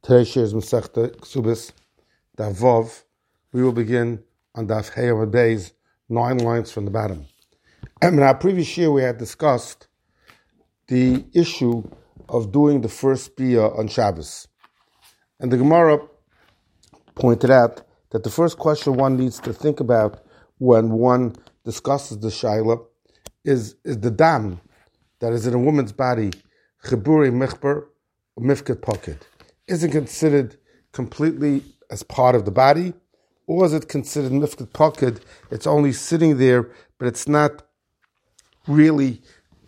Today's share is Masechta Ksubis, Daf Vav. We will begin on Daf Hey of Days, 9 lines from the bottom. And in our previous year, we had discussed the issue of doing the first biyah on Shabbos. And the Gemara pointed out that the first question one needs to think about when one discusses the Shaila is the dam that is in a woman's body, Chiburi Michber, Mifket Pocket. Is it considered completely as part of the body, or is it considered Mifket Pocket? It's only sitting there, but it's not really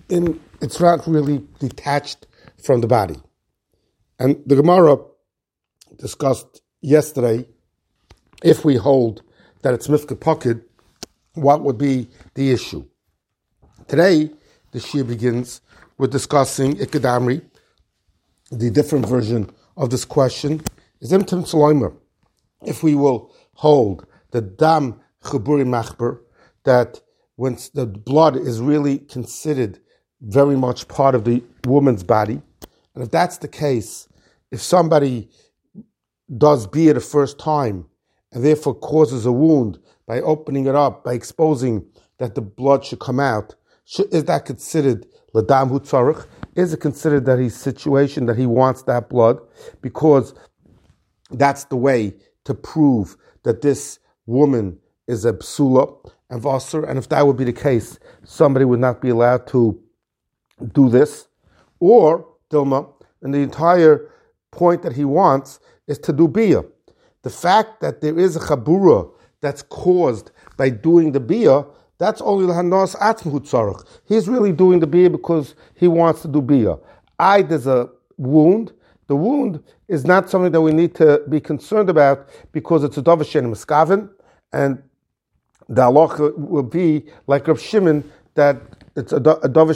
detached from the body. And the Gemara discussed yesterday, if we hold that it's Mifket Pocket, what would be the issue? Today, the Shir begins with discussing Ikadamri, the different version of this question is Imtim Tzaloimer. If we will hold the Dam Chiburi Machber, that when the blood is really considered very much part of the woman's body, and if that's the case, if somebody does biyah the first time and therefore causes a wound by opening it up, by exposing that the blood should come out, is that considered Ladam Hu Tzarech? Is it considered that his situation, that he wants that blood? Because that's the way to prove that this woman is a psula and vaser. And if that would be the case, somebody would not be allowed to do this. Or, Dilma, and the entire point that he wants is to do biyah. The fact that there is a chabura that's caused by doing the biyah, that's only l'hanos atzmhu tzarech. He's really doing the biyah because he wants to do biyah. There's a wound. The wound is not something that we need to be concerned about because it's a davar she'ein miskaven, and the halacha will be like Rav Shimon that it's a davar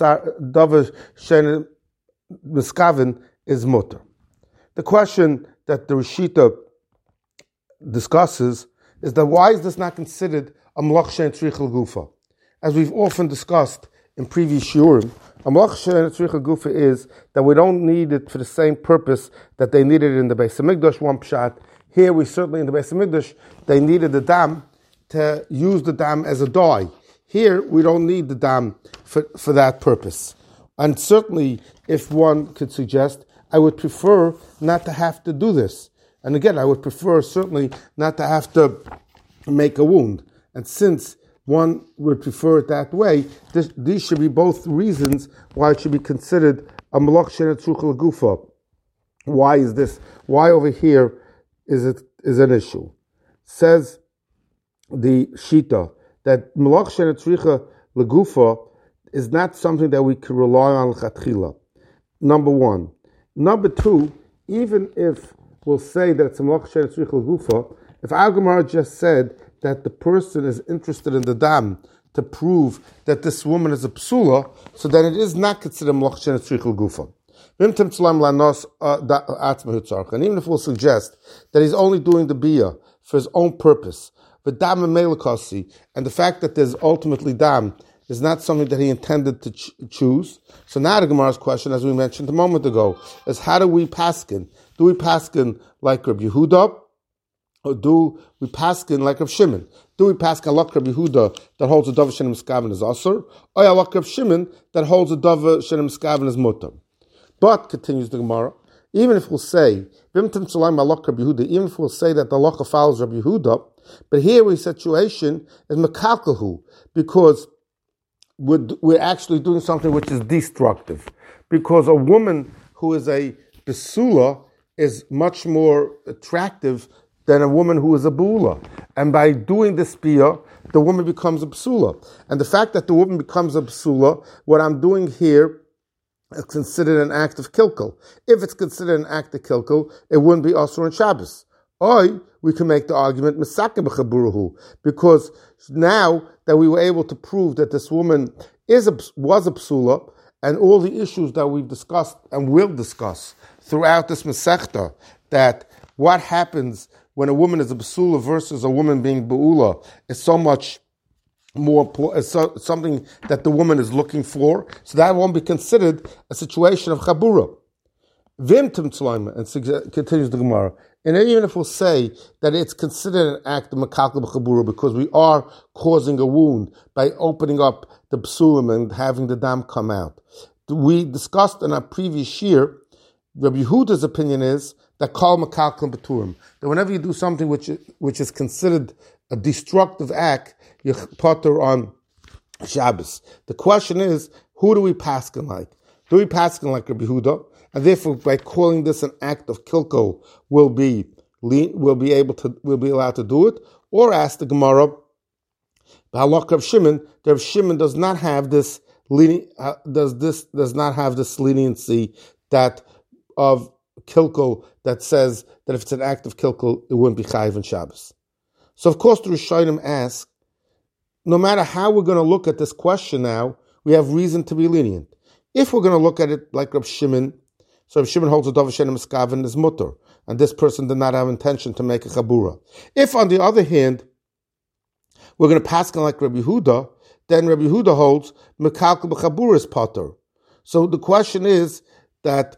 she'ein miskaven is mutter. The question that the Rishita discusses is that why is this not considered a malach she'ein tzrich l'gufa? As we've often discussed in previous shiurim, a malach she'ein tzrich l'gufa is that we don't need it for the same purpose that they needed it in the Beis Hamikdash, one pshat. Here we certainly in the Beis Hamikdash, they needed the dam to use the dam as a dye. Here we don't need the dam for that purpose. And certainly if one could suggest, I would prefer not to have to do this. And again, I would prefer certainly not to have to make a wound. And since one would prefer it that way, these should be both reasons why it should be considered a malach she'ein tzrich l'gufa. Why is this? Why over here is an issue? Says the Shita that malach she'ein tzrich l'gufa is not something that we can rely on l'chatchila. Number one. Number two, even if we'll say that it's a malach she'ein tzrich l'gufa, if our Gemara just said that the person is interested in the dam to prove that this woman is a psula, so then it is not considered malach she'ein tzrich l'gufa. And even if we'll suggest that he's only doing the biyah for his own purpose, but dam and melakasi, and the fact that there's ultimately dam is not something that he intended to choose. So now the Gemara's question, as we mentioned a moment ago, is how do we paskin? Do we paskin like Rabbi Yehuda, or do we paskin like Rav Shimon? Do we paskin like Rabbi Yehuda that holds a davar she'ein miskaven as asur, or like Rav Shimon that holds a davar she'ein miskaven as mutter? But, continues the Gemara, even if we'll say, even if we'll say that the halacha follows Rabbi Yehuda, but here we situation is mekalkahu, because we're actually doing something which is destructive. Because a woman who is a besula is much more attractive than a woman who is a bula. And by doing this biyah, the woman becomes a besula. And the fact that the woman becomes a besula, what I'm doing here is considered an act of kilkel. If it's considered an act of kilkel, it wouldn't be asur on Shabbos. Or we can make the argument Mesakim b'chaburuhu, because now that we were able to prove that this woman was a psula, and all the issues that we've discussed and will discuss throughout this Masechta, that what happens when a woman is a psula versus a woman being be'ula is so much more something that the woman is looking for, so that won't be considered a situation of chabura. Vimtim tzloima, and continues the Gemara. And even if we'll say that it's considered an act of mekalkel b'chabura because we are causing a wound by opening up the psulim and having the dam come out. We discussed in our previous year, Rabbi Yehuda's opinion is that kol mekalkel b'turim, that whenever you do something which is considered a destructive act, you potter on Shabbos. The question is, who do we paskin like? Do we paskin like Rabbi Yehuda? And therefore, by calling this an act of kilkel, we'll be allowed to do it. Or ask the Gemara, B'halach Rav Shimon, that Rav Shimon does not have this does not have this leniency that of kilkel that says that if it's an act of kilkel, it wouldn't be chayiv in Shabbos. So of course the Rishonim ask, no matter how we're going to look at this question now, we have reason to be lenient. If we're going to look at it like Rav Shimon, so Rav Shimon holds a davar she'eino miskaven is mutter, and this person did not have intention to make a chabura. If, on the other hand, we're going to pass like Rabbi Yehuda, then Rabbi Yehuda holds mekalkel b'chabura is potter. So the question is that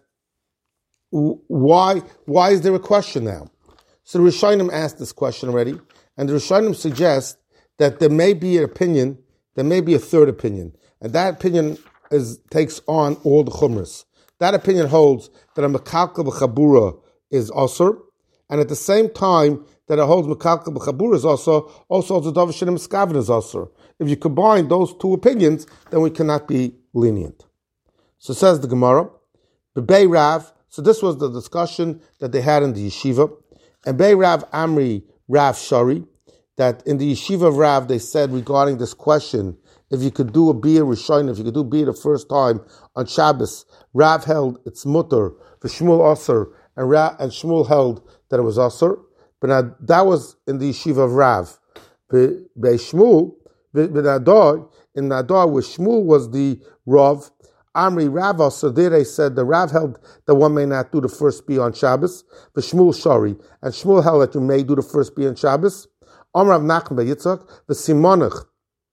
why is there a question now? So the Rishonim asked this question already, and the Rishonim suggest that there may be an opinion, there may be a third opinion, and that opinion takes on all the chumras. That opinion holds that a mekalkel b'chabura is asur, and at the same time that it holds mekalkel b'chabura is also holds the davar she'eino miskaven is asur. If you combine those two opinions, then we cannot be lenient. So says the Gemara, B'bei Rav. So this was the discussion that they had in the yeshiva, and Bei Rav Amri Rav Shari, that in the yeshiva of Rav they said regarding this question, if you could do a biyah rishon, if you could do biyah the first time on Shabbos, Rav held it's mutter, v'Shmuel asur, and Shmuel held that it was asur. But now that was in the yeshiva of Rav. By Shmuel, in Nadar, where Shmuel was the Rav, Amri Rav asur, there they said the Rav held that one may not do the first biyah on Shabbos, but Shmuel shari, and Shmuel held that you may do the first biyah on Shabbos. Amrav Nachman by Yitzchak, the Simonach.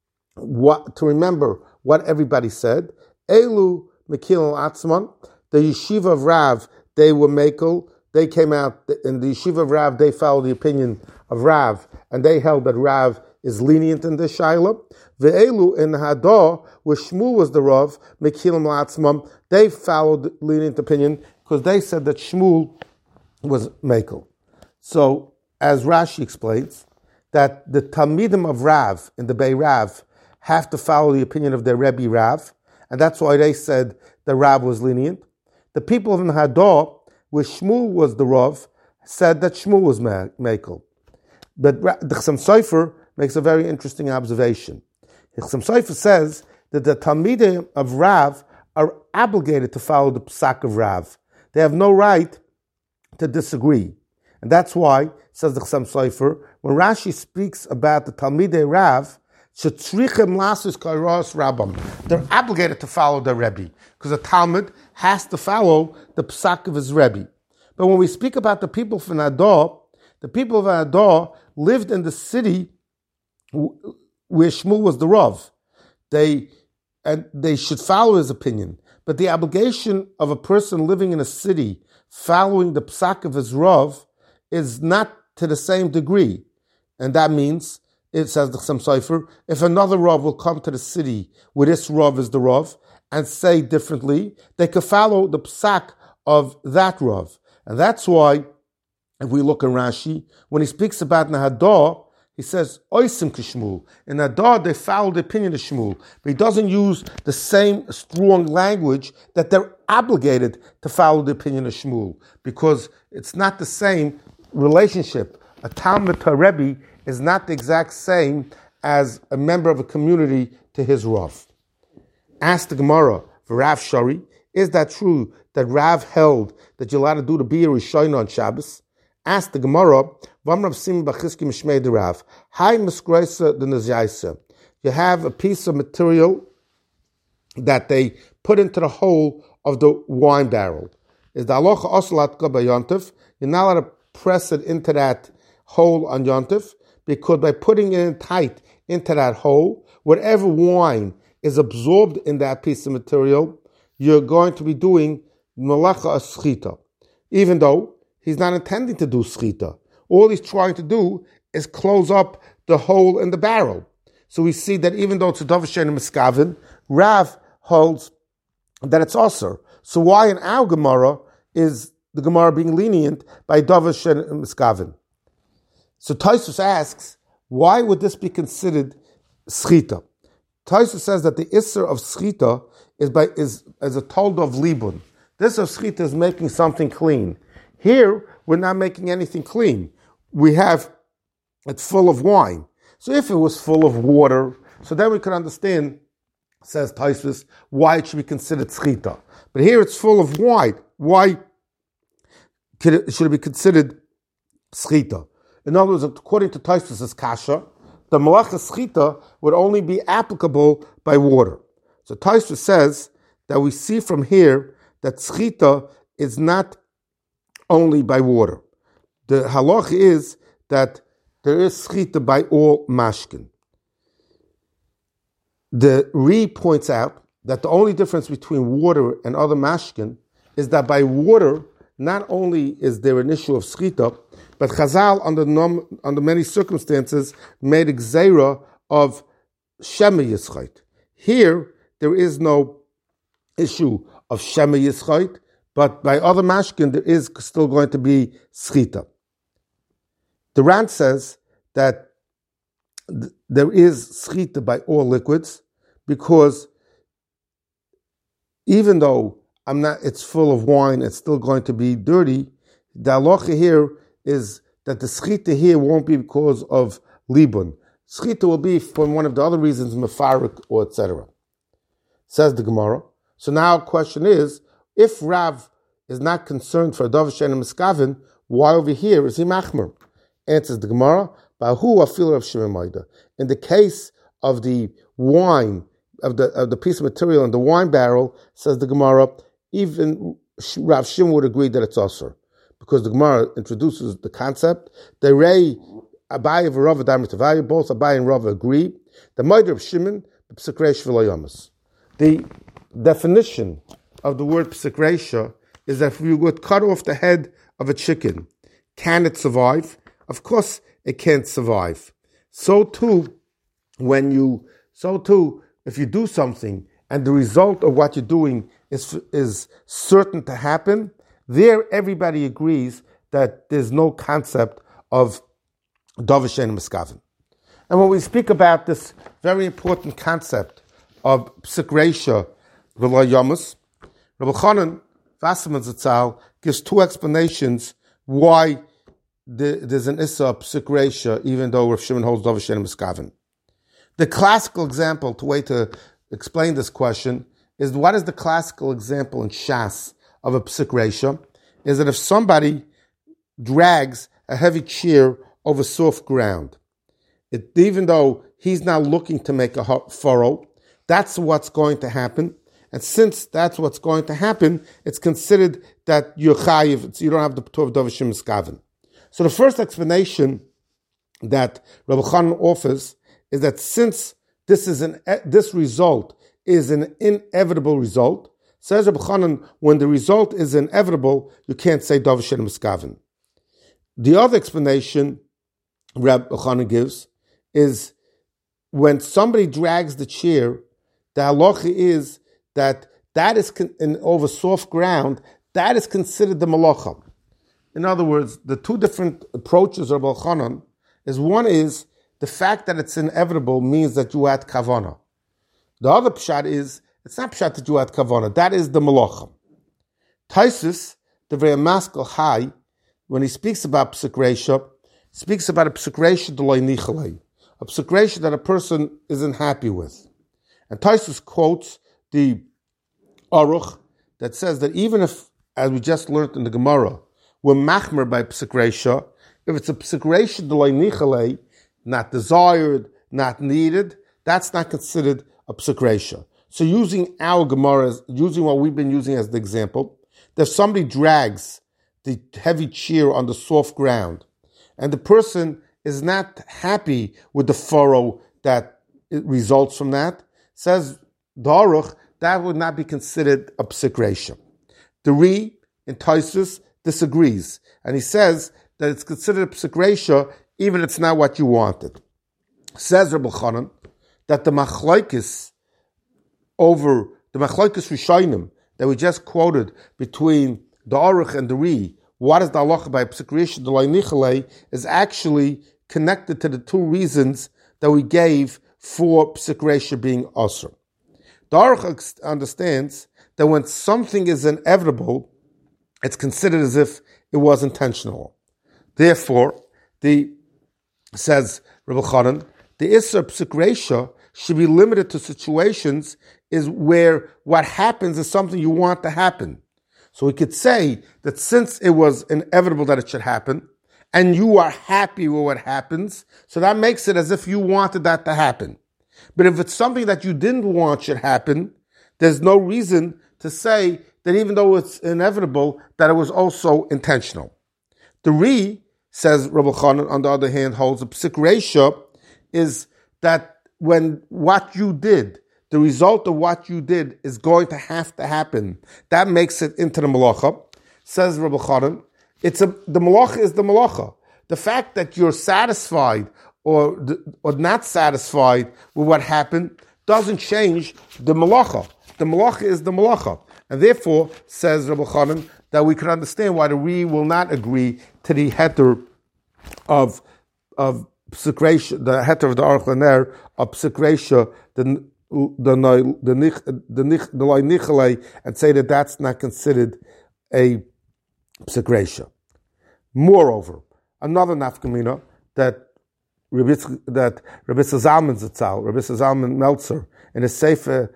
To remember what everybody said, Elu Mekil Atzman, the yeshiva of Rav, they were Mekel, they came out, in the yeshiva of Rav, they followed the opinion of Rav, and they held that Rav is lenient in this Shaila. Ve'elu in Hadar, where Shmuel was the Rav, Mekil Atzman, they followed the lenient opinion, because they said that Shmuel was Mekel. So, as Rashi explains, that the Talmidim of Rav, in the Bei Rav, have to follow the opinion of their Rebbe Rav, and that's why they said the Rav was lenient. The people of Hadar, where Shmuel was the Rav, said that Shmuel was Mekel. But the Chassam Sofer makes a very interesting observation. The Chassam Sofer says that the Talmidim of Rav are obligated to follow the Psak of Rav. They have no right to disagree. And that's why, says the Chassam Sofer, when Rashi speaks about the Talmidei Rav, they're obligated to follow their Rebbe, because a Talmud has to follow the Psak of his Rebbe. But when we speak about the people from Hadar, the people of Hadar lived in the city where Shmuel was the Rav. They should follow his opinion. But the obligation of a person living in a city following the Psak of his Rav is not to the same degree. And that means, it says the Chassam Sofer, if another Rav will come to the city where this Rav is the Rav and say differently, they could follow the psak of that Rav. And that's why, if we look at Rashi, when he speaks about Nahadar, he says, Oisim Kishmul. In Nahadar, they follow the opinion of Shmuel. But he doesn't use the same strong language that they're obligated to follow the opinion of Shmuel, because it's not the same relationship. A Talmud to a Rebbe is not the exact same as a member of a community to his Rav. Ask the Gemara, for Rav Shari, is that true that Rav held that you're allowed to do the Biyah Rishon on Shabbos? Ask the Gemara, V'amrav Sim B'chiski Mishmei de Rav, Hai Miskreisa de Nazyaisa. You have a piece of material that they put into the hole of the wine barrel. Is the halacha oslat by Yontif? You're not allowed to press it into that hole on Yontif, because by putting it in tight into that hole, whatever wine is absorbed in that piece of material, you're going to be doing Malacha as schita, even though he's not intending to do schita. All he's trying to do is close up the hole in the barrel. So we see that even though it's a davar she'eino miskaven, Rav holds that it's osur. So why in our Gemara is the Gemara being lenient by davar she'eino miskaven? So Tosfos asks, why would this be considered schita? Tosfos says that the isser of schita is as a told of libun. This of schita is making something clean. Here, we're not making anything clean. We have it full of wine. So if it was full of water, so then we can understand, says Tosfos, why it should be considered schita. But here it's full of wine. Why should it be considered schita? In other words, according to Tosfos' kasha, the malacha schita would only be applicable by water. So Tosfos says that we see from here that schita is not only by water. The halach is that there is schita by all mashkin. The Ri points out that the only difference between water and other mashkin is that by water, not only is there an issue of schita, but Chazal, under many circumstances, made a gzeira of shema yischait. Here, there is no issue of shema yischait, but by other mashkin, there is still going to be schita. The Rand says that there is schita by all liquids, because even though it's full of wine, it's still going to be dirty. The halacha here is that the schita here won't be because of libun. Schita will be for one of the other reasons, mefarik or etc. Says the Gemara. So now the question is, if Rav is not concerned for a davar she'eino miskaven, why over here is he machmer? Answers the Gemara, Bahu afil Rav Shimon Maida. In the case of the wine, of the piece of material in the wine barrel, says the Gemara, even Rav Shimon would agree that it's osur, because the Gemara introduces the concept. The Rei Abaye and Rava Damitavayu, both Abaye and Rava agree. The Maida of Shimon, P'sik V'lo. The definition of the word P'sik Reisha is that if you would cut off the head of a chicken, can it survive? Of course, it can't survive. So too, if you do something and the result of what you're doing is certain to happen, there everybody agrees that there's no concept of davar she'eino miskaven. And when we speak about this very important concept of p'sik reisha v'lo yamus, Rabbi Chanan Wasserman Zatzal gives two explanations why there's an issa of p'sik reisha, even though Rav Shimon holds davar she'eino miskaven. The classical example, the way to explain this question, is what is the classical example in Shas of a p'sik reisha? Is that if somebody drags a heavy chair over soft ground, even though he's not looking to make a furrow, that's what's going to happen. And since that's what's going to happen, it's considered that you're chayiv, you don't have the p'tur of davar she'eino miskaven. So the first explanation that Rabbi Chanan offers is that since this result is an inevitable result, says Rabbi Chanan, when the result is inevitable, you can't say davar she'eino miskaven. The other explanation Rabbi Chanan gives is when somebody drags the chair, the halacha is that is over soft ground, that is considered the malacha. In other words, the two different approaches of Rabbi Chanan is, one is the fact that it's inevitable means that you had kavana. The other pshat is, it's not pshat that you had kavana, that is the malacha. Tosfos, the very maskal high, when he speaks about p'sik reisha, speaks about a p'sik reisha d'lo nichalei, a p'sik reisha that a person isn't happy with. And Tosfos quotes the Aruch that says that even if, as we just learned in the Gemara, we're machmer by p'sik reisha, if it's a p'sik reisha d'lo nichalei, not desired, not needed, that's not considered a p'sik reisha. So using our Gemara, using what we've been using as the example, that if somebody drags the heavy chair on the soft ground, and the person is not happy with the furrow that results from that, says the Aruch, that would not be considered a p'sik reisha. The Ri in Tosfos disagrees, and he says that it's considered a psik reisha even if it's not what you wanted. Says Reb Elchanan that the machlokes rishonim that we just quoted between the Aruch and the Ri, what is the halacha by psik reisha d'lo nichalei, is actually connected to the two reasons that we gave for psik reisha being asur. The Aruch understands that when something is inevitable, it's considered as if it was intentional. Therefore, says Reb Elchanan, the Isser psik reisha should be limited to situations is where what happens is something you want to happen. So we could say that since it was inevitable that it should happen, and you are happy with what happens, so that makes it as if you wanted that to happen. But if it's something that you didn't want should happen, there's no reason to say that even though it's inevitable, that it was also intentional. The Ri, says Reb Elchanan, on the other hand, holds a psik reisha is that when what you did, the result of what you did is going to have to happen, that makes it into the malacha. Says Reb Elchanan, the malacha is the malacha. The fact that you're satisfied or not satisfied with what happened doesn't change the malacha. The malacha is the malacha. And therefore, says Reb Elchanan, that we can understand why the Ri will not agree to the heter of psik reisha, the heter of the Aruch LaNer of psik reisha, the loy nichalei, and say that that's not considered a psik reisha. Moreover, another nafkamina that Rabbi Zalman Zatzal, Rabbi Zalman Meltzer, in his Sefer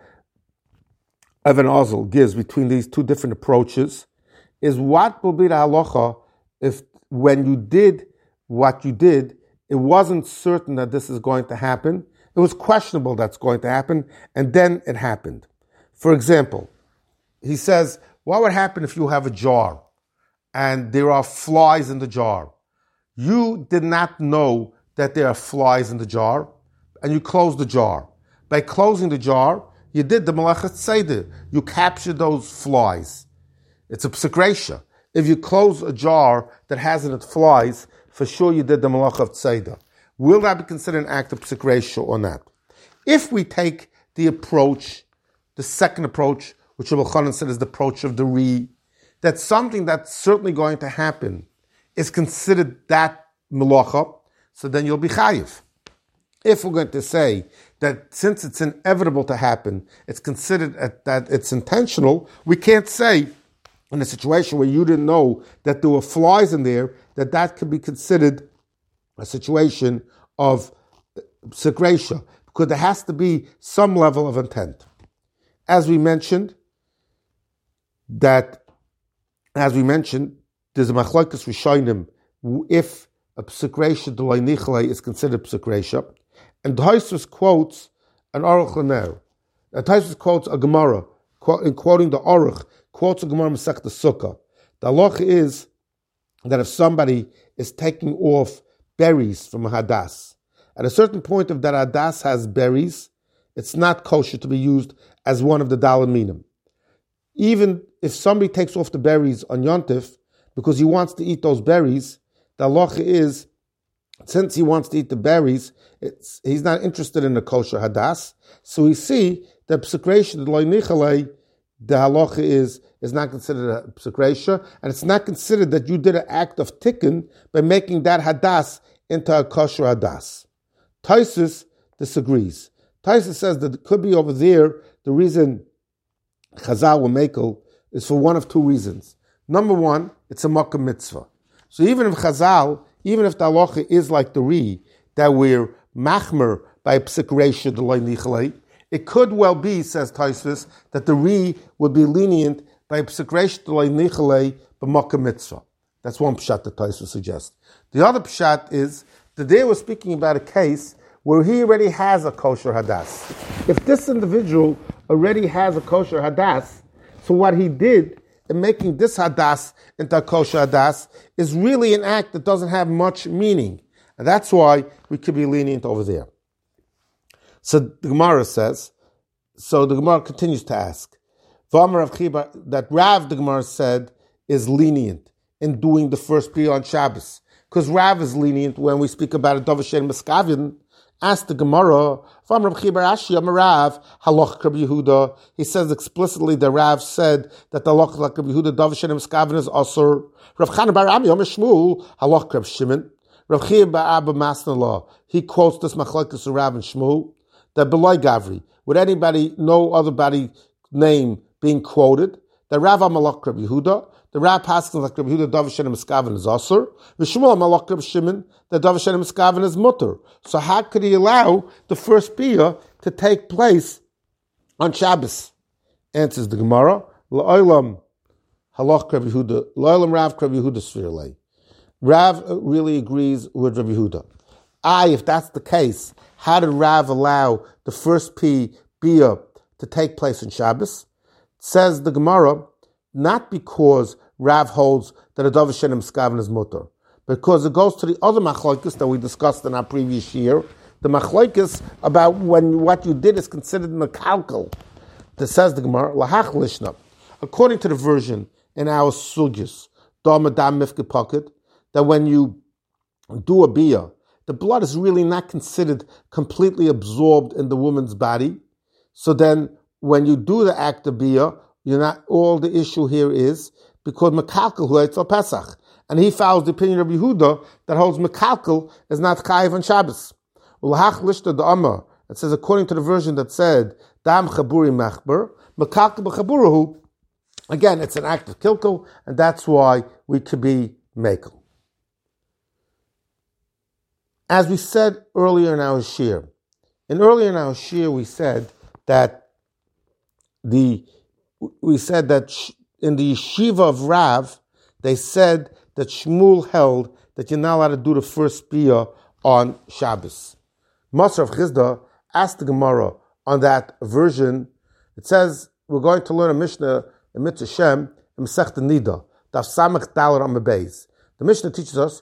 Evan Ozel gives between these two different approaches is what will be the halacha if when you did what you did, it wasn't certain that this is going to happen. It was questionable that's going to happen, and then it happened. For example, he says, what would happen if you have a jar and there are flies in the jar? You did not know that there are flies in the jar, and you closed the jar. By closing the jar, you did the Melachat Seder. You captured those flies. It's a psik reisha. If you close a jar that has in it flies, for sure you did the Melachat Seder. Will that be considered an act of psik reisha or not? If we take the approach, the second approach, which Reb Elchanan said is the approach of the Ri, that something that's certainly going to happen is considered that melacha, so then you'll be chayiv. If we're going to say that since it's inevitable to happen, it's considered that it's intentional, we can't say in a situation where you didn't know that there were flies in there, that could be considered a situation of psik reisha, because there has to be some level of intent. As we mentioned, there's a machlokes rishonim if a psik reisha d'lo nichalei is considered psik reisha. And Tosfos quotes an Aruch LaNer. Tosfos quotes a Gemara, quoting the Aruch, quotes a Gemara Masechta Sukkah. The halacha is that if somebody is taking off berries from a hadas, at a certain point if that hadas has berries, it's not kosher to be used as one of the dalaminim. Even if somebody takes off the berries on Yontif because he wants to eat those berries, the halacha is, since he wants to eat the berries, he's not interested in the kosher hadas. So we see that psik reisha d'lo nichalei, the halacha is not considered a psik reisha, and it's not considered that you did an act of tikkun by making that hadas into a kosher hadas. Tosfos disagrees. Tosfos says that it could be over there, the reason Chazal were makel is for one of two reasons. Number one, it's a makkah mitzvah. So even if the halacha is like the Ri, that we're machmer by psik reisha d'lo nichalei, it could well be, says Tosfos, that the Ri would be lenient by psik reisha d'lo nichalei b'makkah mitzvah. That's one pshat that Tosfos suggests. The other pshat is that they were speaking about a case where he already has a kosher hadas. If this individual already has a kosher hadas, so what he did in making this hadas into a kosher hadas is really an act that doesn't have much meaning. And that's why we could be lenient over there. So the Gemara says, so the Gemara continues to ask, That Rav, the Gemara said, is lenient in doing the first biyah on Shabbos. Because Rav is lenient when we speak about a Dov Shem Miskavin. Ask the Gemara, he says explicitly that Rav said that the halach like Rabbi Yehuda Dov Shem Miskavin is asur. Rav Chana bar Ami Omer Shmuel halach Rav Shimon. Rav Chia bar Abba Masnala, he quotes this machlokes of Rav and Shmuel, that Beloy Gavri, with anybody, no other body name being quoted, the Rav Amalak Rabbi Yehuda, the Rav passes like Rabbi Yehuda Dov Shem Miskavin is asur, the Shmuel Amalak Rabbi Shimon, the Dov Shem Miskavin is mutter. So how could he allow the first biyah to take place on Shabbos? Answers the Gemara, La'olam halach Rabbi Yehuda, La'olam Rav Rabbi Yehuda Svirlei. Rav really agrees with Rabbi Yehuda. If that's the case, how did Rav allow the first biyah to take place on Shabbos? Says the Gemara, not because Rav holds that a Dov Shenem Miskavin is mutter, because it goes to the other machlokes that we discussed in our previous year, the machlokes about when what you did is considered mekalkel. That says the Gemara, lahach lishna, according to the version in our sugyas, dam mifke pocket, that when you do a biyah, the blood is really not considered completely absorbed in the woman's body. So then, when you do the act of biyah, you're not. All the issue here is because mekalkel hu etzal Pesach, and he follows the opinion of Yehuda that holds mekalkel is not chayiv on Shabbos. Ulhach lishta da'amar. It says according to the version that said dam chaburi machber mekalkel b'chaburuhu. Again, it's an act of kilkel, and that's why we could be mekel. As we said earlier in our shir, we said that in the yeshiva of Rav, they said that Shmuel held that you're not allowed to do the first biyah on Shabbos. Masar of Chizda asked the Gemara on that version. It says we're going to learn a Mishnah in Mitzvah Shem in Masechta Nida, Daf Samach Dalar Amabeis. The Mishnah teaches us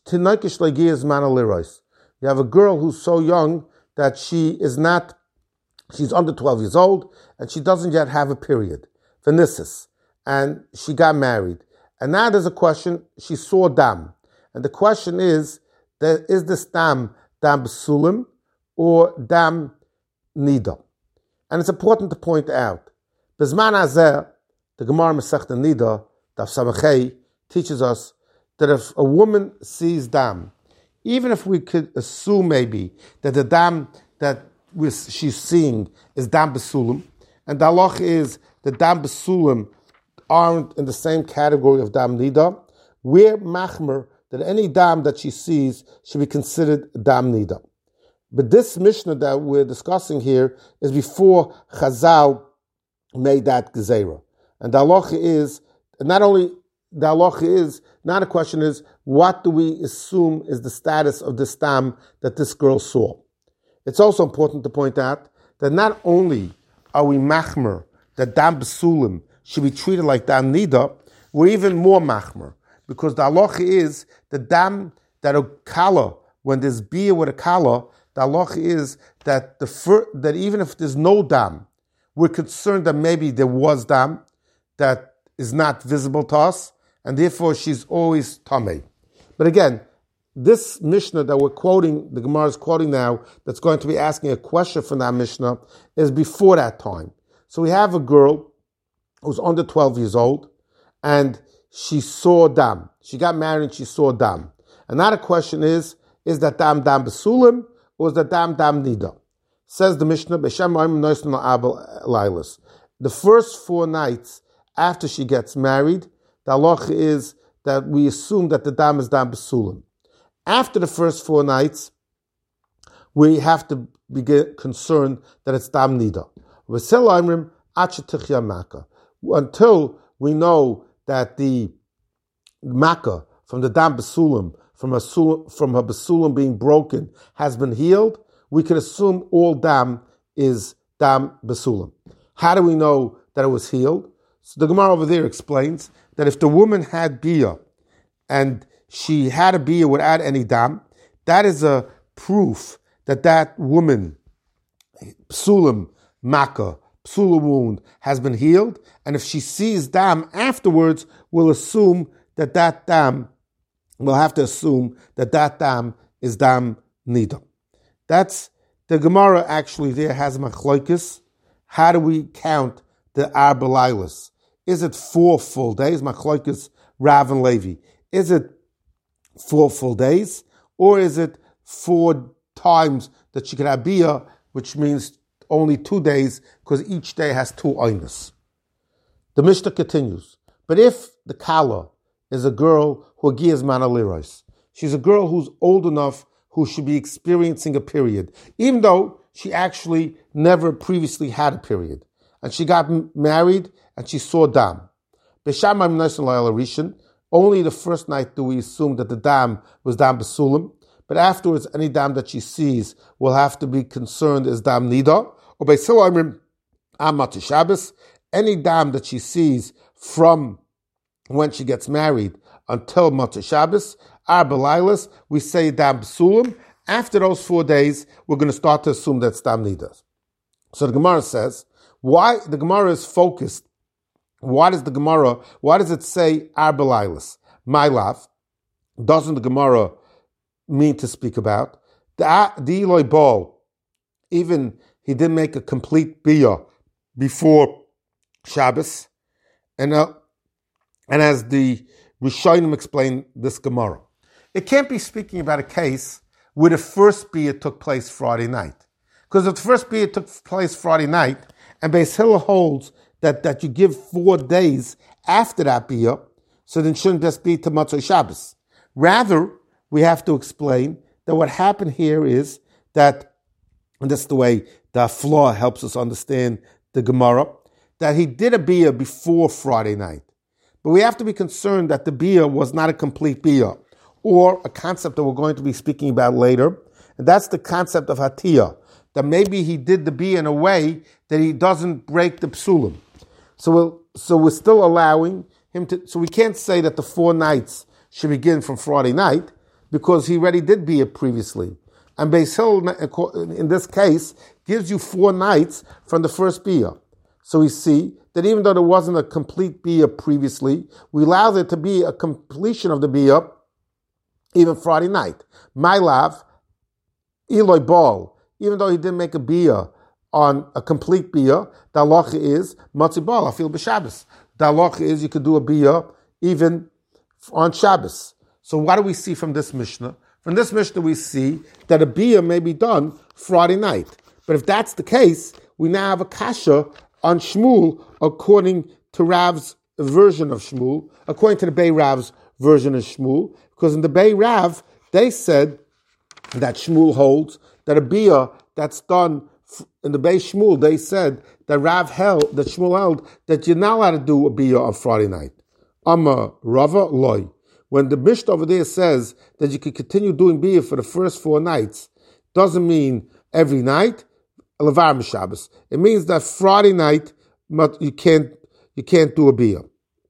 you have a girl who's so young that she's under 12 years old, and she doesn't yet have a period, Venesis, and she got married. And now there's a question, she saw dam. And the question is this dam b'sulim or dam nida? And it's important to point out, Bezman Azeh, the Gemara Masechta Nida, Daf Samachei, teaches us that if a woman sees dam, even if we could assume maybe that the dam that she's seeing is dam b'sulim, and the halach is that dam b'sulim aren't in the same category of dam nida, we're machmer that any dam that she sees should be considered dam nida. But this Mishnah that we're discussing here is before Chazal made that gezerah. And the halacha is, not a question is, what do we assume is the status of this dam that this girl saw? It's also important to point out that not only are we machmer that dam b'sulim should be treated like dam nida, we're even more machmer, because the halacha is the dam that a kala, when there's biyah with a kala, the halacha is that that even if there's no dam, we're concerned that maybe there was dam that is not visible to us, and therefore she's always tamei. But again, this Mishnah that we're quoting, the Gemara is quoting now, that's going to be asking a question from that Mishnah, is before that time. So we have a girl who's under 12 years old, and she saw dam. She got married and she saw dam. And now the question is that dam b'sulim, or is that dam nida? Says the Mishnah, the first 4 nights after she gets married, the halacha is that we assume that the dam is dam b'sulim. After the first 4 nights, we have to be concerned that it's dam nida. Until we know that the makkah from the dam b'sulim, from her b'sulim being broken, has been healed, we can assume all dam is dam b'sulim. How do we know that it was healed? So the Gemara over there explains that if the woman had biyah and she had a biyah without any dam, that is a proof that woman, psulim, makkah, psula wound has been healed, and if she sees dam afterwards, we'll have to assume that dam is dam nida. That's the Gemara actually there has machloikis. How do we count the arba lailas? Is it 4 full days? Machloikis Rav and Levi. Is it 4 full days, or is it 4 times that she could have bia, which means only 2 days, because each day has 2 oinus? The Mishnah continues. But if the kala is a girl who agiyas manaliros, she's a girl who's old enough who should be experiencing a period, even though she actually never previously had a period, and she got married and she saw dam. Only the first night do we assume that the dam was dam besulim, but afterwards any dam that she sees will have to be concerned as dam nida, or by Silamim Amat Shabbos, any dam that she sees from when she gets married until Mat Shabbos, Arba Lailas, we say dam besulim. After those 4 days, we're going to start to assume that's dam nida. So the Gemara says, why the Gemara is focused. Why does it say Arba Lailas? My love, doesn't the Gemara mean to speak about? The Eloi Baal, even he didn't make a complete biyah before Shabbos, and as the Rishonim explain this Gemara, it can't be speaking about a case where the first biyah took place Friday night. Because if the first biyah took place Friday night, and Beis Hillel holds that you give 4 days after that biyah, so then shouldn't just be to Motzei Shabbos. Rather, we have to explain that what happened here is that, and that's the way the flaw helps us understand the Gemara, that he did a biyah before Friday night. But we have to be concerned that the biyah was not a complete biyah, or a concept that we're going to be speaking about later, and that's the concept of hatiyah, that maybe he did the biyah in a way that he doesn't break the psulim. So we're still allowing him to, so we can't say that the 4 nights should begin from Friday night, because he already did biyah previously. And Beis Hillel, in this case, gives you 4 nights from the first biyah. So we see that even though there wasn't a complete biyah previously, we allow there to be a completion of the biyah even Friday night. My love, Eloi Baal, even though he didn't make a biyah on a complete biyah, the halacha is Matzi Baal, Afil b'Shabbos. The halacha is you could do a biyah even on Shabbos. So what do we see from this Mishnah? From this Mishnah we see that a biyah may be done Friday night. But if that's the case, we now have a kasha on Shmuel according to Rav's version of Shmuel, according to the Bei Rav's version of Shmuel, because in the Bei Rav, they said that Shmuel holds that a biyah that's done in the Bei Shmuel, they said that Shmuel held that you're not allowed to do a biyah on Friday night. Amma Rava loy. When the Mishnah over there says that you can continue doing biyah for the first 4 nights, doesn't mean every night. Levar Shabbos. It means that Friday night you can't do a biyah.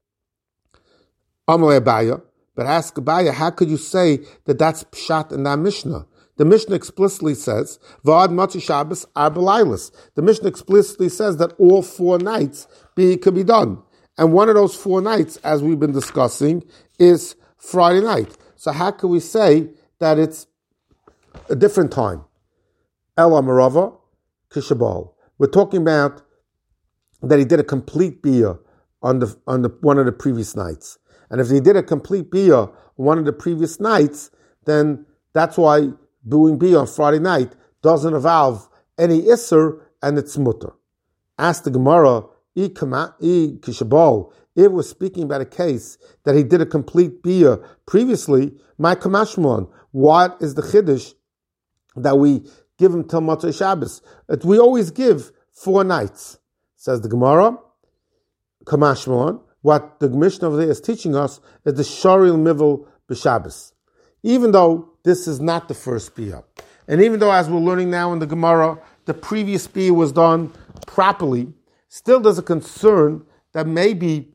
Amalei Abaya, but ask Abaya, how could you say that that's pshat in that Mishnah? The Mishnah explicitly says, V'ad Motzei Shabbos Arba Lailas. The Mishnah explicitly says that all 4 nights could be done. And one of those 4 nights, as we've been discussing, is Friday night. So how can we say that it's a different time? Ela Marava Kishabal. We're talking about that he did a complete biyah on the one of the previous nights. And if he did a complete biyah on one of the previous nights, then that's why doing biyah on Friday night doesn't involve any isser, and it's mutter. Ask the Gemara, Kishabal, if we're speaking about a case that he did a complete biyah previously, my kamashmon, what is the chiddush that we give him till Motzei Shabbos? We always give 4 nights. Says the Gemara, kamashmon, what the Mishnah over there is teaching us is the Sharil Mivel b'Shabbos. Even though this is not the first biyah, and even though, as we're learning now in the Gemara, the previous biyah was done properly, still there's a concern that maybe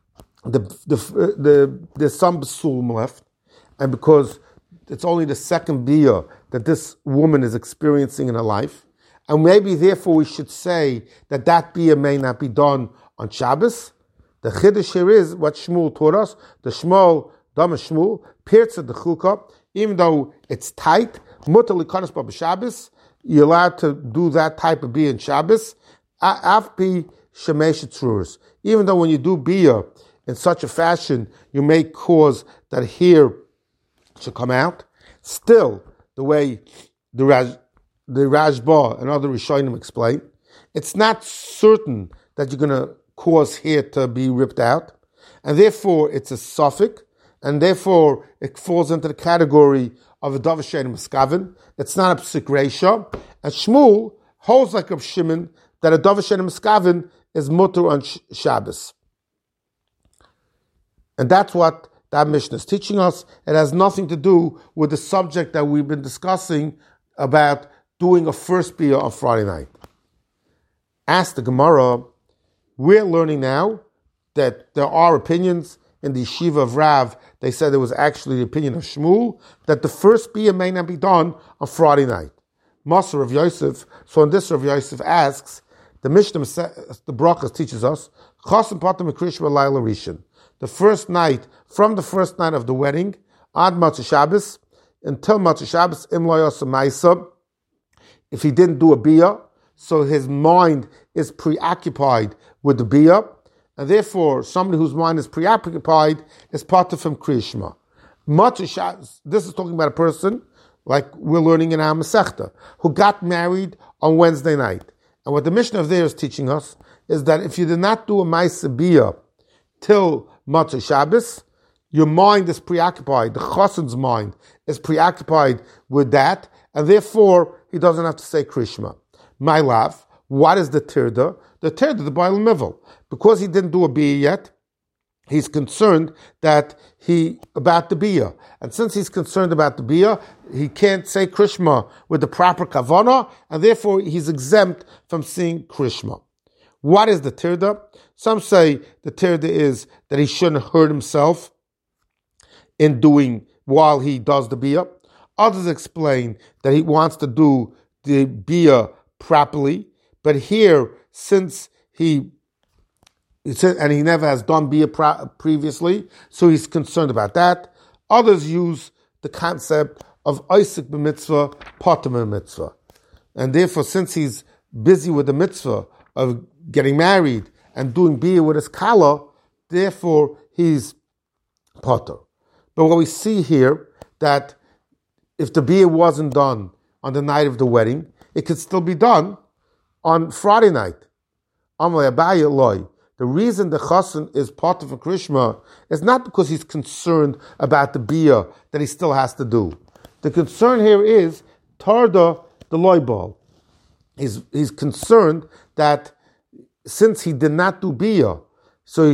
there's some besulim left, and because it's only the second biyah that this woman is experiencing in her life, and maybe therefore we should say that biyah may not be done on Shabbos. The chiddush here is what Shmuel taught us. The Shmuel, Dama Shmuel, Pirza the Chukah, even though it's tight, mutar likanos ba b'Shabbos, you're allowed to do that type of biyah in Shabbos. Afpi shemesh tzruras. Even though when you do biyah in such a fashion, you may cause that hair should come out. Still, the way the Rashba and other Rishonim explain, it's not certain that you're going to cause hair to be ripped out, and therefore it's a suffix, and therefore it falls into the category of a davar she'eino miskaven. It's not a psik reisha, and Shmuel holds like Reb Shimon that a davar she'eino miskaven is mutar on Shabbos, and that's what that Mishnah is teaching us. It has nothing to do with the subject that we've been discussing about doing a first biyah on Friday night. Ask the Gemara. We're learning now that there are opinions in the yeshiva of Rav. They said there was actually the opinion of Shmuel that the first biyah may not be done on Friday night. Maser of Yosef. So in this, Rav Yosef asks, the Mishnah, the Brachas teaches us, Chasim patam mikrishma laila rishon. The first night, from the first night of the wedding, ad Matzah Shabbos, until Matzah Shabbos, im lo yasa ma'isa, if he didn't do a biyah, so his mind is preoccupied with the biyah, and therefore somebody whose mind is preoccupied is parted from Krishma. Matzah Shabbos, this is talking about a person, like we're learning in our Masechta, who got married on Wednesday night. And what the Mishnah of there is teaching us is that if you did not do a ma'aseh biyah till Matzah Shabbos, your mind is preoccupied, the chosin's mind is preoccupied with that, and therefore he doesn't have to say Krishma. My love, what is the tirda? The tirda, the Baal Mivel. Because he didn't do a biyah yet, he's concerned about the biyah. And since he's concerned about the biyah, he can't say Krishma with the proper kavanah, and therefore he's exempt from saying Krishma. What is the tirda? Some say the tirda is that he shouldn't hurt himself in doing while he does the biyah. Others explain that he wants to do the biyah properly, but here, since he never has done biyah previously, so he's concerned about that. Others use the concept of Isaac b'mitzvah, patam b'mitzvah, and therefore, since he's busy with the mitzvah of getting married and doing biyah with his kala, therefore he's pater. But what we see here, that if the biyah wasn't done on the night of the wedding, it could still be done on Friday night. Amalei Abaye loy. The reason the chassan is pater for Krishma is not because he's concerned about the biyah that he still has to do. The concern here is tarda the loy ball. He's concerned that since he did not do biyah, so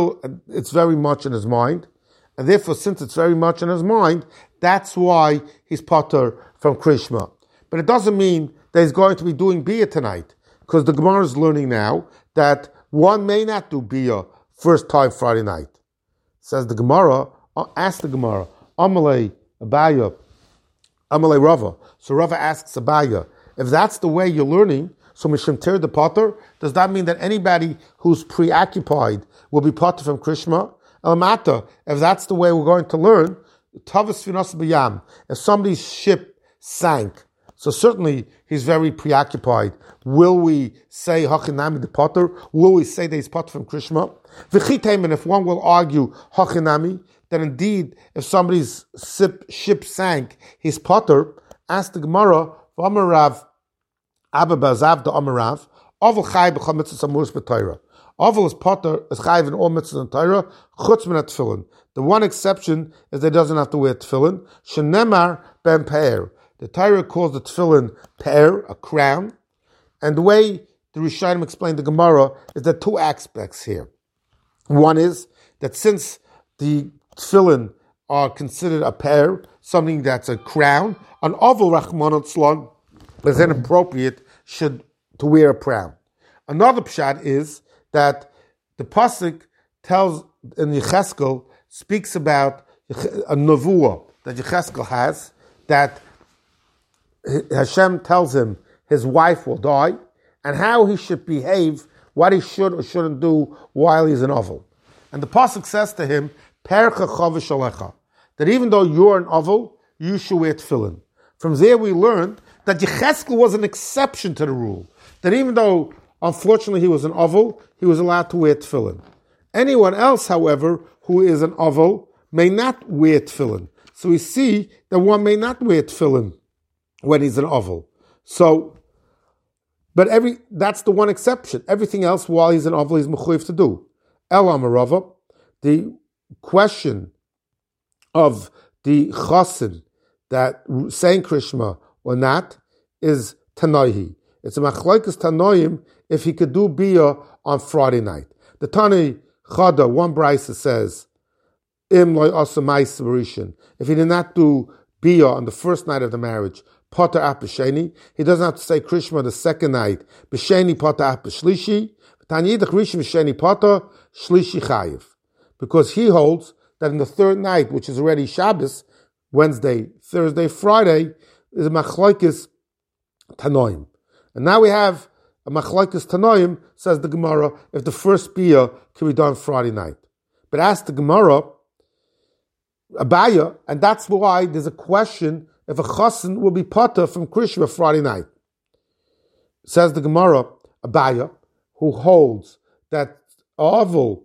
it's very much in his mind, and therefore, since it's very much in his mind, that's why he's pater from Krishma. But it doesn't mean that he's going to be doing biyah tonight, because the Gemara is learning now that one may not do biyah first time Friday night. Says the Gemara, ask the Gemara, Amalei Abaye, Amalei Rava. So Rava asks Abaye, if that's the way you're learning, so Mishim Tir the Potter, does that mean that anybody who's preoccupied will be Potter from Krishma? Elamata, if that's the way we're going to learn, Tavas Finas B'Yam, if somebody's ship sank, so certainly he's very preoccupied. Will we say Hachinami the Potter? Will we say that he's Potter from Krishma? And if one will argue Hachinami, that indeed if somebody's ship sank, he's Potter, ask the Gemara, V'amarav Abba Bazav the Amarav, Oval Chai b'chol mitzvahs amuros b'Torah. Oval is Potter, is Chai in all mitzvahs in Torah, chutz min tefillin. The one exception is that he doesn't have to wear tefillin. Shenemar ben pe'er. The Torah calls the tefillin pe'er, a crown. And the way the Rishonim explained the Gemara is there are two aspects here. One is that since the tefillin are considered a pe'er, something that's a crown, an oval Rachmana litzlan is inappropriate to wear a crown. Another pshat is that the pasuk tells in Yecheskel, speaks about a nevuah that Yecheskel has, that Hashem tells him his wife will die, and how he should behave, what he should or shouldn't do while he's an oval. And the pasuk says to him, Percha chavish alecha, that even though you're an oval, you should wear tefillin. From there we learned that Yecheskel was an exception to the rule, that even though unfortunately he was an oval, he was allowed to wear tefillin. Anyone else, however, who is an oval may not wear tefillin. So we see that one may not wear tefillin when he's an oval. So, but that's the one exception. Everything else, while he's an oval, he's mechuyev to do. El Amarava, the question of the chosin that saying Krishma or not is Tanoihi. It's a machlokes Tanoim if he could do Bia on Friday night. The Tani Chada, one brisa says, Im loy asamais barishin. If he did not do Bia on the first night of the marriage, Potter ap b'sheni, he doesn't have to say Krishma the second night, b'sheni Potter ap b'shlishi, Tanyidach rishim b'sheni Potter, shlishi chayiv. Because he holds that in the third night, which is already Shabbos, Wednesday, Thursday, Friday, is a machlokes Tanoim. And now we have a machlokes Tanoim, says the Gemara, if the first Bia can be done Friday night. But ask the Gemara, Abaya, and that's why there's a question if a chosin will be potter from Krishma Friday night. Says the Gemara, Abaya, who holds that a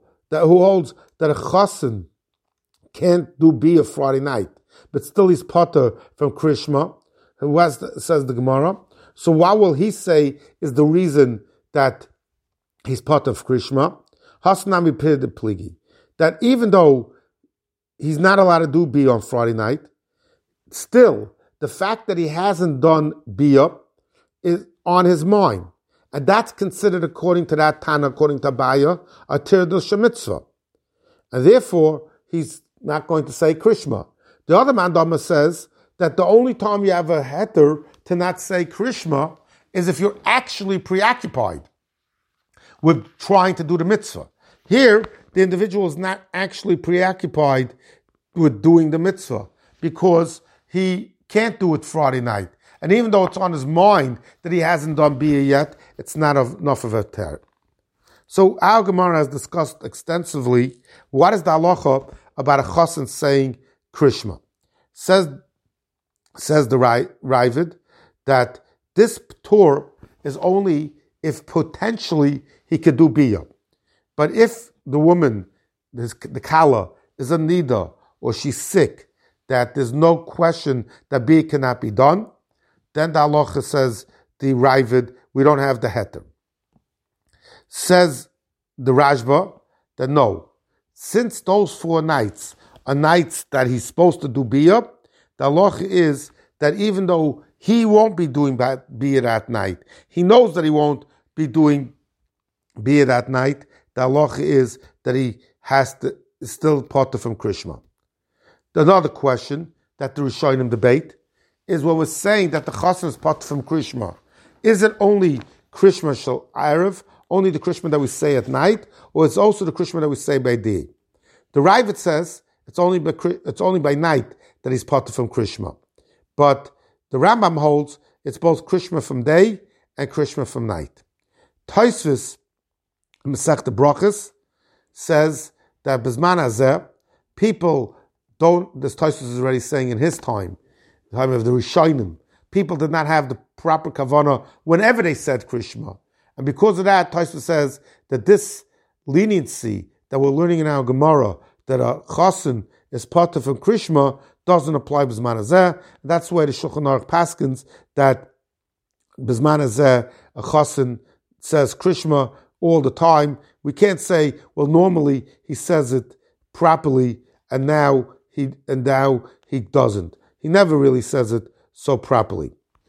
chosin can't do Bia Friday night, but still he's potter from Krishma, says the Gemara. So what will he say is the reason that he's potter of Krishma? Hasnami Pid Pligi. That even though he's not allowed to do Bia on Friday night, still, the fact that he hasn't done Bia is on his mind. And that's considered, according to that Tana, according to Abaya, a Tirdul Shemitzvah. And therefore, he's not going to say Krishma. The other Mandama says that the only time you have a heter to not say Krishma is if you're actually preoccupied with trying to do the mitzvah. Here, the individual is not actually preoccupied with doing the mitzvah because he can't do it Friday night. And even though it's on his mind that he hasn't done Bia yet, it's not enough of a ter. So our Gemara has discussed extensively what is the halacha about a chosin saying Krishma. Says the Ravid that this Ptur is only if potentially he could do Bia. But if the woman, the Kala, is a Nida or she's sick, that there's no question that Bia cannot be done, then the halacha says, the Ravid, we don't have the heter. Says the Rashba that no, since those 4 nights are nights that he's supposed to do Bia, the halacha is that even though he won't be doing Bia that night, he knows that he won't be doing Bia that night, the halacha is that he has to still potter from Krishma. Another question that the Rishonim debate is when we're saying that the chosin is potter from Krishma. Is it only Krishma shel Erev, only the Krishma that we say at night, or it's also the Krishma that we say by day? The Ravid says it's only by night that he's potter from Krishma. But the Rambam holds it's both Krishma from day and Krishma from night. Tosfos Masechta Brachos says that Bizman Hazeh, people don't, this Tosfos is already saying in his time, the time of the Rishonim, people did not have the proper kavanah whenever they said Krishma. And because of that, Tosfos says that this leniency that we're learning in our Gemara, that a chosin is potter from Krishma, doesn't apply Bizman Hazeh. That's why the Shulchan Aruch paskins that Bizman Hazeh, a chosin says Krishma all the time. We can't say, well, normally he says it properly, and now he doesn't. He never really says it so properly.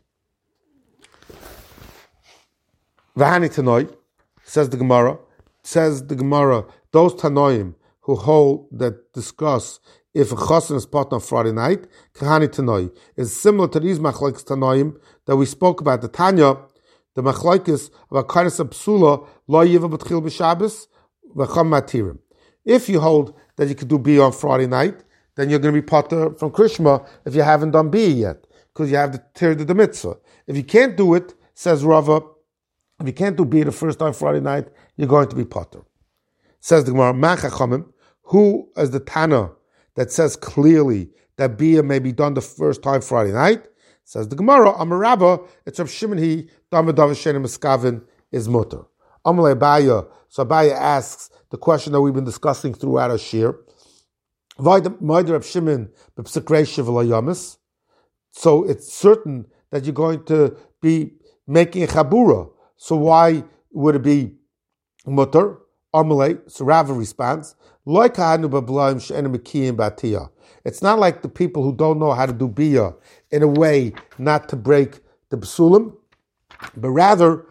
V'hani Tanoi, says the Gemara, those Tanoim who hold, that discuss if a chosin is potter on Friday night, Kahani Tanoi, is similar to these machlokes Tanoim that we spoke about. The Tanya, the machlokes about Kainas Psula, Lo Yiva B'Tchil B'Shabbos, V'Cham Matirim. If you hold that you could do Bia on Friday night, then you're going to be potter from Krishma if you haven't done Bia yet, because you have the Tir de Mitzvah. If you can't do it, says Rava, if you can't do bia the first time Friday night, you're going to be potter. Says the Gemara, Man Chachamim, who is the Tana that says clearly that bia may be done the first time Friday night? Says the Gemara, Amar Rabba, it's Rav Shimon he, David Sheni Miskavin is mutter. Amalei Abaya, so Abaya asks the question that we've been discussing throughout our shir. So it's certain that you're going to be making a chabura. So why would it be mutter? Amalei, so Rava responds, it's not like the people who don't know how to do bia in a way not to break the psulim, but rather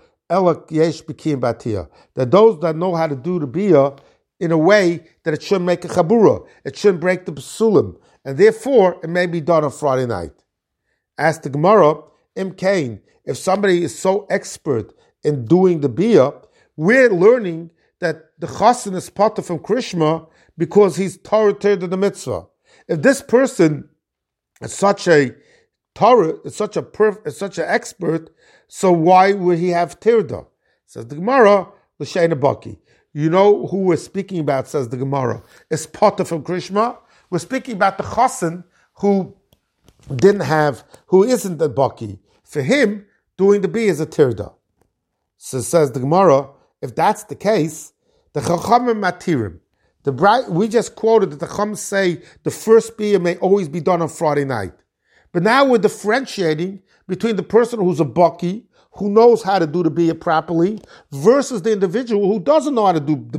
that those that know how to do the bia in a way that it shouldn't make a chabura, it shouldn't break the psulim, and therefore it may be done on Friday night. As the Gemara, Kain, if somebody is so expert in doing the bia, we're learning that the chassan is potter from Krishma because he's Torah to the mitzvah. If this person is such a Torah, is such an expert, so why would he have tirda? Says the Gemara, l'sheina baki. You know who we're speaking about, says the Gemara, is potter from Krishma. We're speaking about the chassan who isn't a baki. For him, doing the bia is a tirda. So says the Gemara, if that's the case, the chachamim matirim. We just quoted that the chachamim say the first bia may always be done on Friday night. But now we're differentiating between the person who's a baki, who knows how to do the bia properly, versus the individual who doesn't know how to do the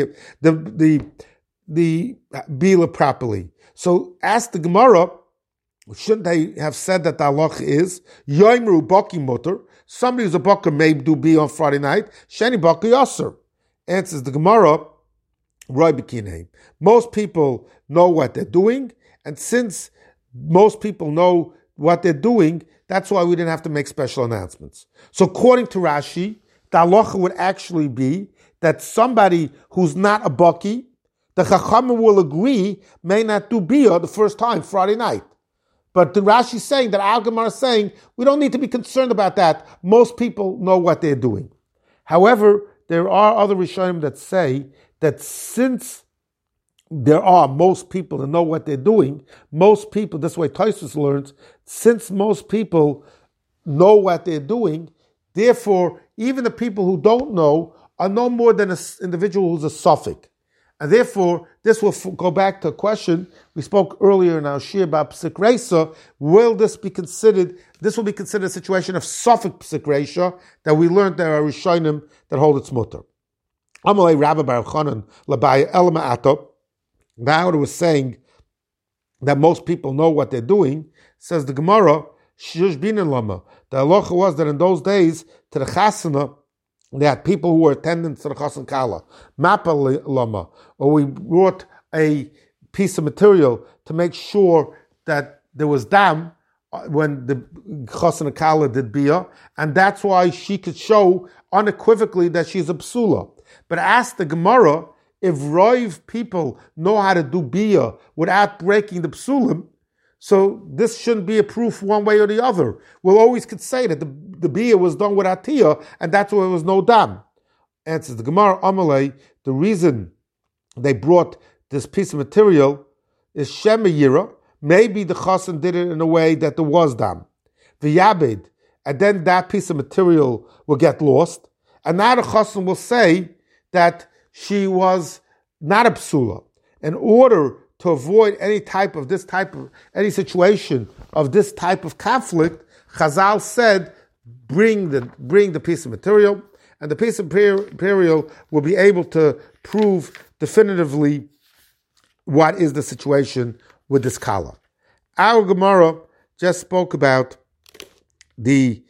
bia properly. So ask the Gemara, shouldn't they have said that the halach is yoimru baki mutter? Somebody who's a baki may do bia on Friday night. Sheni baki aser. Answers the Gemara, Roy B'kinei. Most people know what they're doing, and since most people know what they're doing, that's why we didn't have to make special announcements. So according to Rashi, the halacha would actually be that somebody who's not a baki, the chachamim will agree, may not do bia the first time, Friday night. But the Rashi is saying that Al Gemara is saying, we don't need to be concerned about that. Most people know what they're doing. However, there are other Rishonim that say that since there are most people that know what they're doing, most people, this way Tosfos learns, since most people know what they're doing, therefore, even the people who don't know are no more than an individual who's a suffix. And therefore, this will go back to a question we spoke earlier in our shir about Psik Reisa. Will this be considered, this will be considered a situation of suffix Psik Reisa that we learned there are Rishonim that hold its mutter. Amalei Rabbi Baruch Chanan Labaya El Ma'ato. Now it was saying that most people know what they're doing, says the Gemara, Shush Binin Lama. The halacha was that in those days, to the chasana, they had people who were attendants to the chasan kala. Mapa Lama. Or we brought a piece of material to make sure that there was dam when the chasan kala did bia, and that's why she could show unequivocally that she's a psula. But ask the Gemara, if roiv people know how to do bia without breaking the psulim, so this shouldn't be a proof one way or the other. We'll always could say that the bia was done with atiyah, and that's why there was no dam. Answers the Gemara, Amalei, the reason they brought this piece of material is Shema Yira. Maybe the chassan did it in a way that there was dam. V'yabed, and then that piece of material will get lost, and now the chassan will say that she was not a psula. In order to avoid any situation of this type of conflict, Chazal said, bring the piece of material, and the piece of material will be able to prove definitively what is the situation with this kala. Our Gemara just spoke about the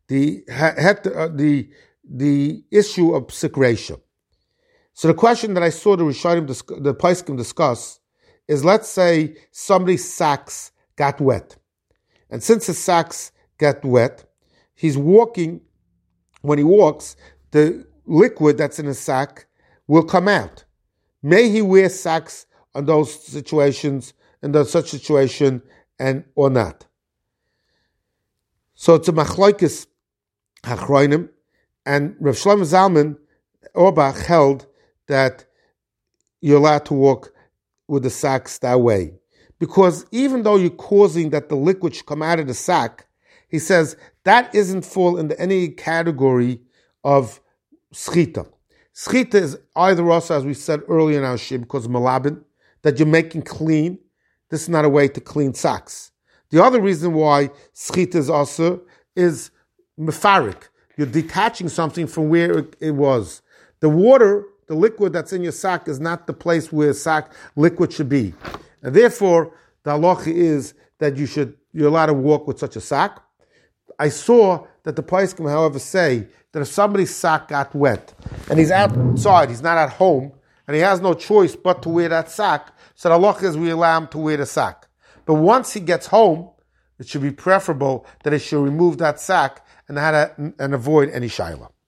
issue of psik reisha. So the question that I saw the Rishonim, the Poskim discuss is, let's say somebody's socks got wet. And since his socks got wet, he's walking, when he walks, the liquid that's in his sock will come out. May he wear socks on those situations, in such situation, or not? So it's a machlokes Hachroinim, and Rav Shlomo Zalman Auerbach held that you're allowed to walk with the sacks that way. Because even though you're causing that the liquid should come out of the sack, he says that isn't fall into any category of schita. Schita is either also, as we said earlier in our shir, because of malabin, that you're making clean. This is not a way to clean sacks. The other reason why schita is also is mefarik. You're detaching something from where it was. The water, the liquid that's in your sack is not the place where sack liquid should be. And therefore, the halacha is that you're allowed to walk with such a sack. I saw that the poskim, however, say that if somebody's sack got wet and he's outside, he's not at home, and he has no choice but to wear that sack, so the halacha is we allow him to wear the sack. But once he gets home, it should be preferable that he should remove that sack and avoid any shaila.